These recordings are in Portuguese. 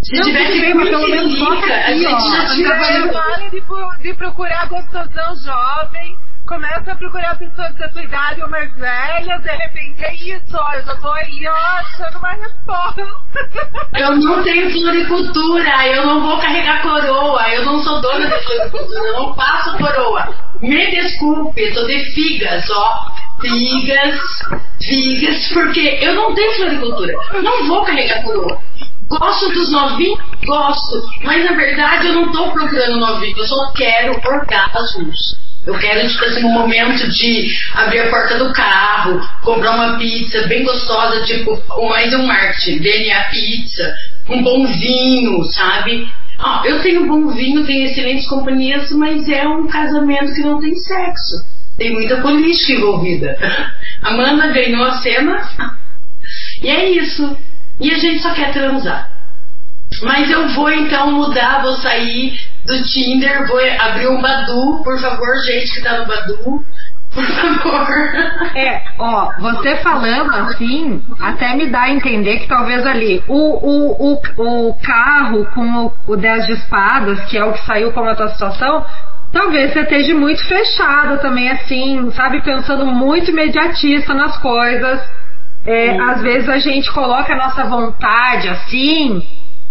Se não, tivesse bem, mas pelo menos bota a aqui, gente já tinha... Parem de procurar gostosão jovem, começa a procurar pessoas da tua idade ou mais velhas, de repente é isso, ó, eu já tô aí, ó, achando uma resposta. Eu não tenho floricultura, eu não vou carregar coroa, eu não sou dona de floricultura, eu não faço coroa. Me desculpe, eu sou de figas, ó. Figas, porque eu não tenho floricultura, não vou carregar coroa. Gosto dos novinhos? Gosto, mas na verdade eu não tô procurando novinho, eu só quero orgasmos. Eu quero, tipo assim, um momento de abrir a porta do carro, comprar uma pizza bem gostosa, tipo, mais um marketing, DNA Pizza, um bom vinho, sabe? Eu tenho bom vinho, tenho excelentes companhias, mas é um casamento que não tem sexo. Tem muita política envolvida. Amanda ganhou a cena e é isso. E a gente só quer transar. Mas eu vou então mudar, vou sair do Tinder, vou abrir um Badoo, por favor, gente que tá no Badoo, por favor. Você falando assim, até me dá a entender que talvez ali o carro com o 10 de espadas, que é o que saiu como a tua situação, talvez você esteja muito fechado também, assim, sabe, pensando muito imediatista nas coisas. Às vezes a gente coloca a nossa vontade assim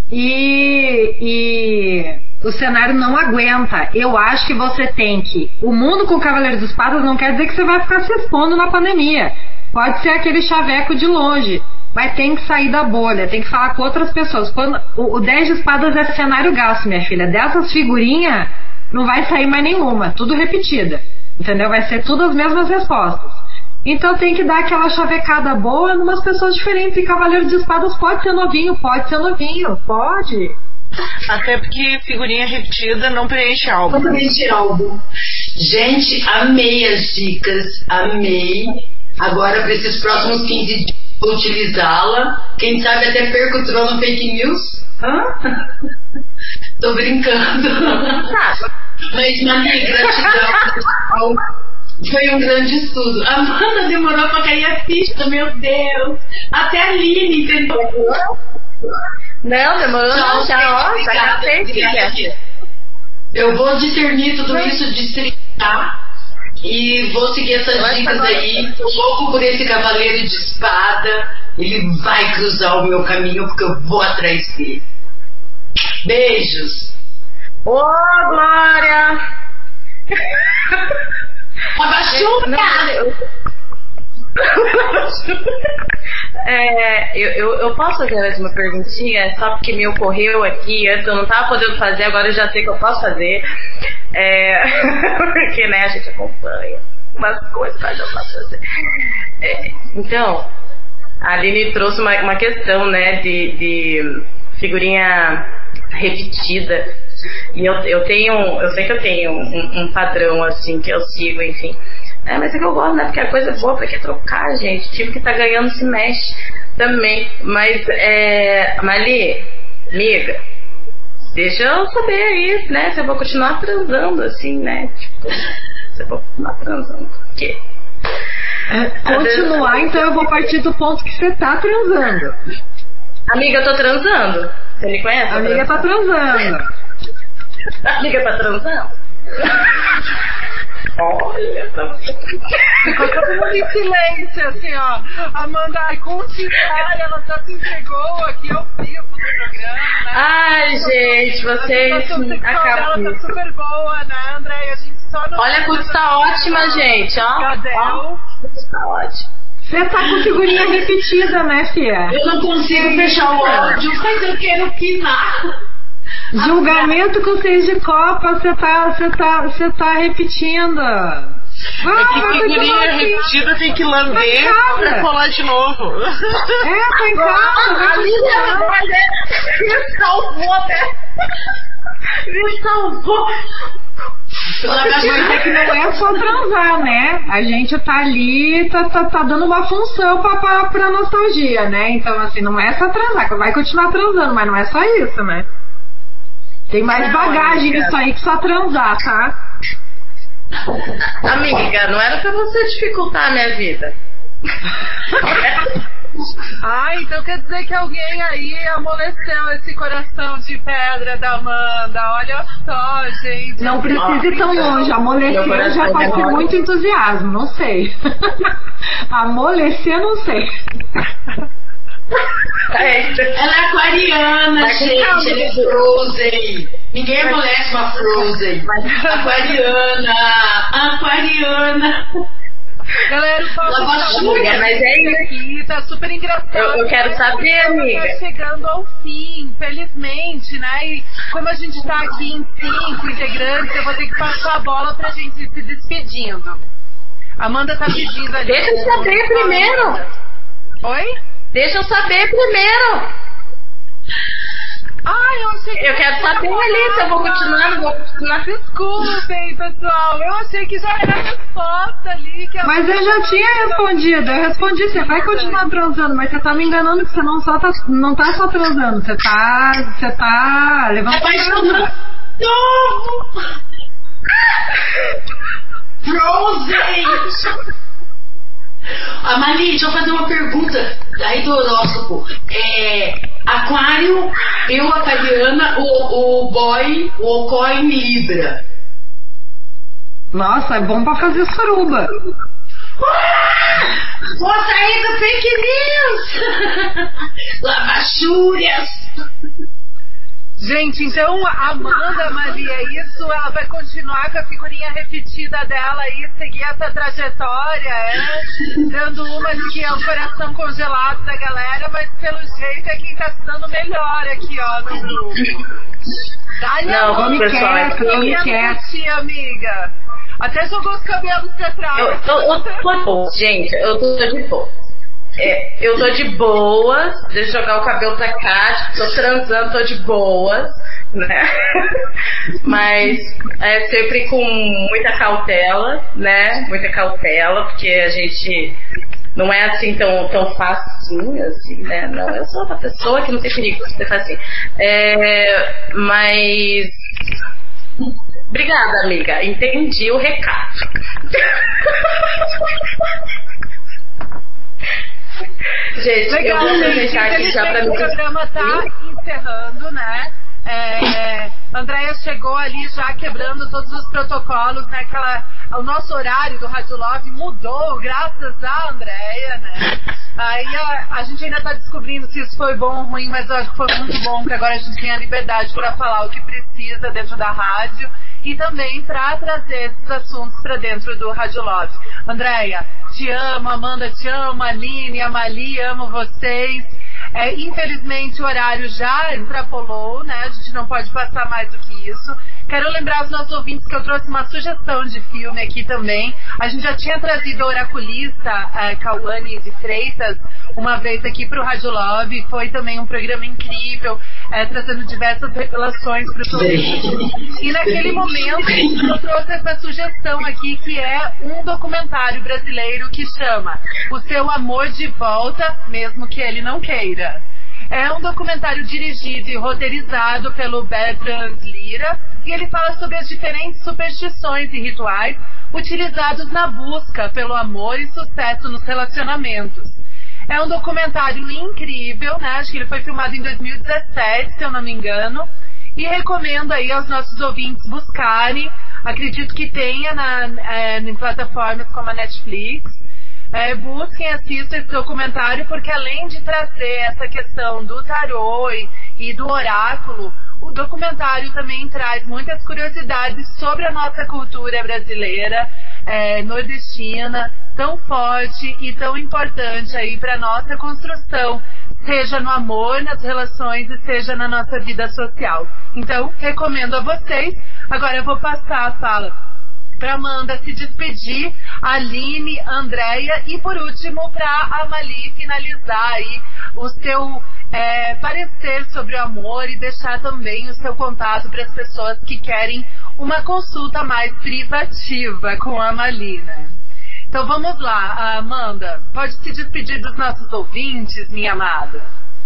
e o cenário não aguenta. Eu acho que você tem que... O mundo com o Cavaleiro de Espadas não quer dizer que você vai ficar se expondo na pandemia. Pode ser aquele chaveco de longe, mas tem que sair da bolha, tem que falar com outras pessoas. Quando o 10 de espadas é cenário gasto, minha filha. Dessas figurinhas não vai sair mais nenhuma, tudo repetida, entendeu? Vai ser tudo as mesmas respostas. Então tem que dar aquela chavecada boa em umas pessoas diferentes. E Cavaleiro de Espadas pode ser novinho, pode. Até porque figurinha repetida não preenche álbum. Não preenche álbum. Gente, amei as dicas, amei. Agora para esses próximos 15 dias vou utilizá-la. Quem sabe até perco o trono fake news. Tô brincando. Mas, Mani, gratidão. Foi um grande estudo. A Amanda demorou pra cair a ficha, meu Deus. Até a Aline, entendeu? Não, demorou não, já cacete. Eu vou discernir tudo isso, distritar e vou seguir essas dicas aí. Tô louco por esse cavaleiro de espada. Ele vai cruzar o meu caminho porque eu vou atrás dele. Beijos. Ô, Glória! Eu posso fazer mais uma perguntinha, só porque me ocorreu aqui, antes eu não estava podendo fazer, agora eu já sei que eu posso fazer. Porque, né, a gente acompanha umas coisas, mas eu posso fazer. Então, a Aline trouxe uma questão, né, de figurinha repetida. E eu sei que eu tenho um padrão assim que eu sigo, enfim. Mas é que eu gosto, né? Porque a coisa é boa pra que trocar, gente. O time que tá ganhando se mexe também. Mas, Mali, amiga, deixa eu saber aí, né? Se eu vou continuar transando, assim, né? Tipo, se eu vou continuar transando. Por quê? Continuar, então eu vou partir do ponto que você tá transando. Amiga, eu tô transando. Você me conhece? Amiga tá transando. Amiga tá transando. Olha, ficou todo mundo em silêncio, assim, ó. Amanda, continuar, ela já se entregou aqui ao vivo no programa, né? Ai, gente, vocês acabam. Ela tá super boa, né, André? A gente só não... Olha, a Cuti tá ótima, gente, ó. Cadê? Tá ótimo. Você tá com figurinha repetida, né, filha? Eu não consigo fechar o áudio, mas eu quero pinar. Julgamento com 6 de copa, você tá repetindo. Figurinha repetida tem que lamber pra colar de novo. Tá em casa. Me salvou até. Me salvou. Mas é que não é só transar, né? A gente tá ali, tá dando uma função pra nostalgia, né? Então, assim, não é só transar, vai continuar transando, mas não é só isso, né? Tem mais bagagem nisso aí que só transar, tá? Amiga, não era pra você dificultar a minha vida. Então quer dizer que alguém aí amoleceu esse coração de pedra da Amanda. Olha só, gente. Não precisa ir tão longe. Amolecer já pode ter muito entusiasmo, não sei. Amolecer, não sei. Ela é aquariana, gente. Ela é Frozen. Ninguém amolece uma Frozen. Aquariana. Galera, o papo amiga, mas é isso aqui, tá super engraçado. Eu quero saber, amiga. Tá chegando ao fim, felizmente, né? E como a gente tá aqui em 5 integrantes, eu vou ter que passar a bola pra gente ir se despedindo. Amanda tá pedindo ali. Deixa eu saber primeiro. Oi? Deixa eu saber primeiro. Eu quero saber ali se eu vou continuar, não vou continuar. Desculpem, pessoal. Eu achei que já era a resposta ali. Mas eu já tinha respondido. Eu respondi, você vai continuar transando, mas você tá me enganando que você não tá só transando. Você tá levantando. Frozen! Amali, deixa eu fazer uma pergunta aí do horóscopo. Aquário, eu aquariana, o boy, o Ocó em Libra. Nossa, é bom pra fazer suruba. Vou sair do fake news! Lavachúrias! Gente, então a Amanda, Mali, é isso? Ela vai continuar com a figurinha repetida dela e seguir essa trajetória, dando uma de que é o coração congelado da galera, mas pelo jeito é quem tá se dando melhor aqui, ó, no grupo. Não, vamos, pessoal, amiga. Até jogou os cabelos pra trás. Eu tô gente, eu tô de boa. Eu tô de boas, deixa eu jogar o cabelo pra cá, tô transando, tô de boas, né? Mas é sempre com muita cautela, né? Muita cautela, porque a gente não é assim tão facinho, assim, né? Não, eu sou uma pessoa que não tem perigo de ser assim. Mas... Obrigada, amiga. Entendi o recado. Gente, legal, eu vou aproveitar aqui já pra mim. O programa tá encerrando, né? Andréia chegou ali já quebrando todos os protocolos, né? O nosso horário do Rádio Love mudou graças a Andréia, né? Aí a gente ainda tá descobrindo se isso foi bom ou ruim, mas eu acho que foi muito bom, porque agora a gente tem a liberdade para falar o que precisa dentro da rádio e também para trazer esses assuntos para dentro do Rádio Love. Andréia, te amo, Amanda te amo, Aline, Amali, amo vocês. Infelizmente o horário já extrapolou, né? A gente não pode passar mais do que isso. Quero lembrar aos nossos ouvintes que eu trouxe uma sugestão de filme aqui também. A gente já tinha trazido a oraculista Cauane de Freitas uma vez aqui para o Rádio Love. Foi também um programa incrível, trazendo diversas revelações para os ouvintes. E naquele momento eu trouxe essa sugestão aqui, que é um documentário brasileiro que chama O Seu Amor de Volta, Mesmo Que Ele Não Queira. É um documentário dirigido e roteirizado pelo Bertrand Lira, e ele fala sobre as diferentes superstições e rituais utilizados na busca pelo amor e sucesso nos relacionamentos. É um documentário incrível, né? Acho que ele foi filmado em 2017, se eu não me engano, e recomendo aí aos nossos ouvintes buscarem. Acredito que tenha em plataformas como a Netflix. Busquem, assistam esse documentário, porque além de trazer essa questão do tarô e do oráculo, o documentário também traz muitas curiosidades sobre a nossa cultura brasileira, nordestina, tão forte e tão importante aí para nossa construção, seja no amor, nas relações e seja na nossa vida social. Então, recomendo a vocês. Agora eu vou passar a fala para Amanda se despedir, Aline, Andréia e por último para Amali finalizar aí o seu parecer sobre o amor e deixar também o seu contato para as pessoas que querem uma consulta mais privativa com a Amali, né? Então vamos lá, Amanda, pode se despedir dos nossos ouvintes, minha amada.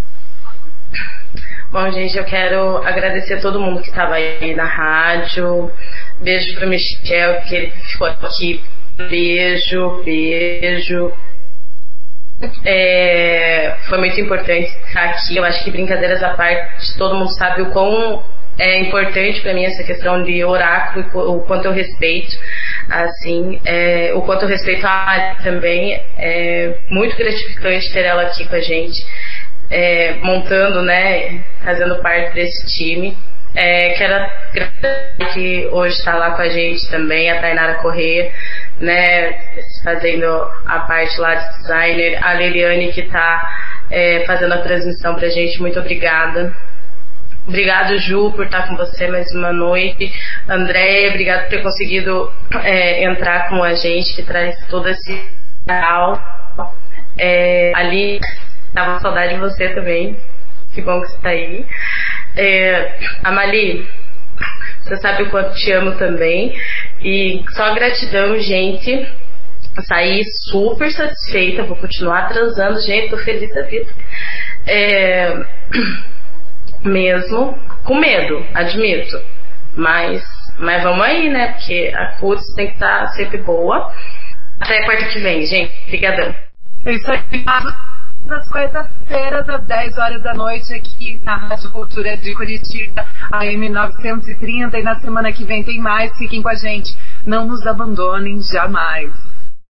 Bom, gente, eu quero agradecer a todo mundo que estava aí na rádio. Beijo pro Michel, que ele ficou aqui. Beijo. Foi muito importante estar aqui. Eu acho que, brincadeiras à parte, todo mundo sabe o quão é importante para mim essa questão de oráculo, o quanto eu respeito, assim, o quanto eu respeito a Ali também. É muito gratificante ter ela aqui com a gente, montando, né, fazendo parte desse time. Quero agradecer que hoje está lá com a gente também, a Tainara Corrêa, né, fazendo a parte lá de designer, a Liliane que está fazendo a transmissão pra gente. Muito obrigada. Obrigado, Ju, por estar com você mais uma noite. Andréia, obrigado por ter conseguido entrar com a gente, que traz todo esse canal. Ali, tava com saudade de você também. Que bom que você está aí. Amali, você sabe o quanto te amo também. E só gratidão, gente. Saí super satisfeita. Vou continuar transando, gente. Tô feliz da vida. Mesmo com medo, admito. Mas vamos aí, né? Porque a CUTS tem que estar sempre boa. Até quarta que vem, gente. Obrigadão. É isso aí. Nas quartas-feiras, às 10 horas da noite, aqui na Rádio Cultura de Curitiba, AM 930. E na semana que vem tem mais. Fiquem com a gente. Não nos abandonem jamais.